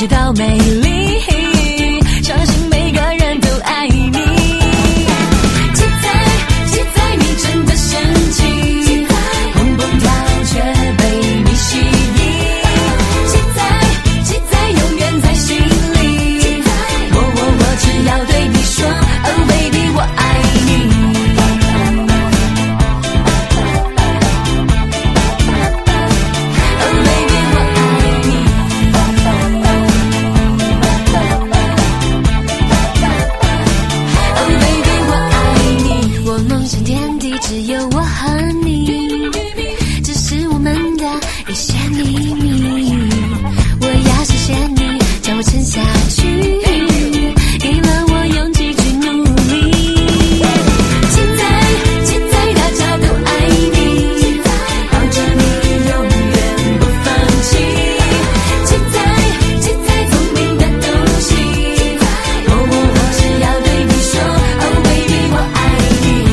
知道美丽，相信每个人都爱你。期待你真的生气，蹦蹦跳却被你吸引。期待永远在心里，我只要对你说 Oh baby 我爱你。只有我和你，只是我们的一些秘密。我要谢谢你将我撑下去，给了我勇气去努力。期待大家都爱你，抱着你永远不放弃。期待聪明的东西，我只要对你说 Oh baby 我爱你。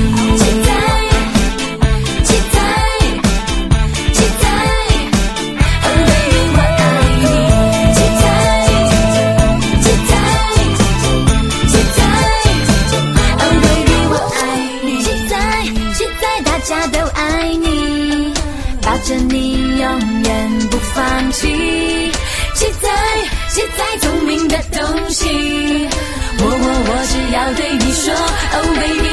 抱着你永远不放弃，期待聪明的东西，我只要对你说 Oh baby